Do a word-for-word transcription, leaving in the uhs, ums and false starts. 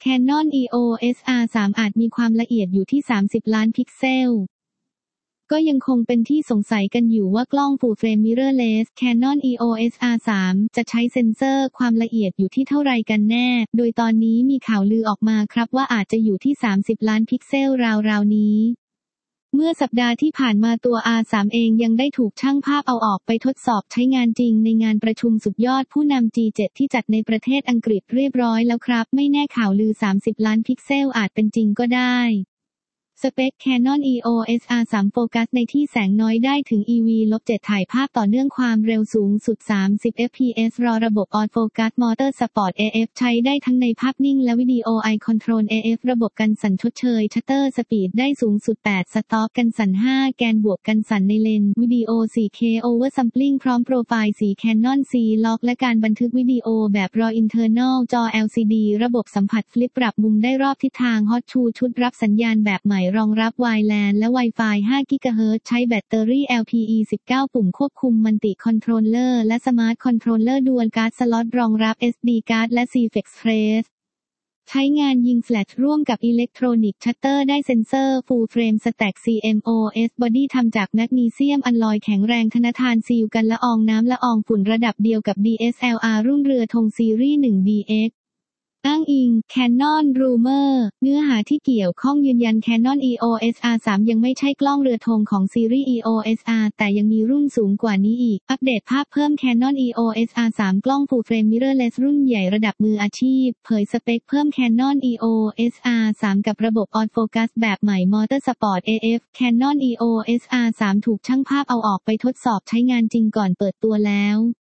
Canon อี โอ เอส อาร์ สาม อาจมีความละเอียดอยู่ที่สามสิบล้านพิกเซลก็ยังคงเป็นที่สงสัยกันอยู่ว่ากล้อง Full Frame Mirrorless Canon อี โอ เอส อาร์ สาม จะใช้เซ็นเซอร์ความละเอียดอยู่ที่เท่าไรกันแน่โดยตอนนี้มีข่าวลือออกมาครับว่าอาจจะอยู่ที่สามสิบล้านพิกเซลราวๆนี้เมื่อสัปดาห์ที่ผ่านมาตัว อาร์ สาม เองยังได้ถูกช่างภาพเอาออกไปทดสอบใช้งานจริงในงานประชุมสุดยอดผู้นำ จี เจ็ด ที่จัดในประเทศอังกฤษเรียบร้อยแล้วครับไม่แน่ข่าวลือสามสิบล้านพิกเซลอาจเป็นจริงก็ได้สเปค Canon อี โอ เอส อาร์ สาม โฟกัสในที่แสงน้อยได้ถึง อี วี เจ็ด ถ่ายภาพต่อเนื่องความเร็วสูงสุดสามสิบ เอฟ พี เอส รอระบบ On Focus Motor Sport เอ เอฟ ใช้ได้ทั้งในภาพนิ่งและวิดีโอ Eye Control เอ เอฟ ระบบกันสั่นชดเชย Shutter Speed ได้สูงสุดแปดสต็อกกันสั่นห้าแกนบวกกันสั่นในเลนส์วิดีโอ โฟร์เค Oversampling พร้อมโปรไฟล์สี Canon C-Log และการบันทึกวิดีโอแบบ RAW Internal จอ แอล ซี ดี ระบบสัมผัสฟลิปปรับมุมได้รอบทิศทาง Hot ทู ชุดรับสัญญาณแบบใหม่รองรับ Wi-Fi และ Wi-Fi ห้า กิกะเฮิรตซ์ ใช้แบตเตอรี่ แอล พี อี สิบเก้า ปุ่มควบคุมมัลติคอนโทรลเลอร์และสมาร์ทคอนโทรลเลอร์ดวลการ์ดสล็อตรองรับ เอส ดี การ์ดและ ซี เอฟ Express ใช้งานยิงแฟลชร่วมกับอิเล็กทรอนิกส์ชัตเตอร์ได้เซ็นเซอร์ Full Frame Stack ซี เอ็ม โอ เอส Body ทำจากแมกนีเซียมอัลลอยแข็งแรงทนทานซีลกันละอองน้ำละอองฝุ่นระดับเดียวกับ ดี เอส แอล อาร์ รุ่นเรือธงซีรีส์ หนึ่ง ดี เอ็กซ์อ้างอิง Canon Rumor เนื้อหาที่เกี่ยวข้องยืนยัน Canon อี โอ เอส อาร์ สาม ยังไม่ใช่กล้องเรือธงของซีรีส์ อี โอ เอส อาร์ แต่ยังมีรุ่นสูงกว่านี้อีกอัปเดตภาพเพิ่ม Canon อี โอ เอส อาร์ สาม กล้อง Full Frame Mirrorless รุ่นใหญ่ระดับมืออาชีพเผยสเปคเพิ่ม Canon อี โอ เอส อาร์ สาม กับระบบ On Focus แบบใหม่ Motor Sport เอ เอฟ Canon อี โอ เอส อาร์ สาม ถูกช่างภาพเอาออกไปทดสอบใช้งานจริงก่อนเปิดตัวแล้ว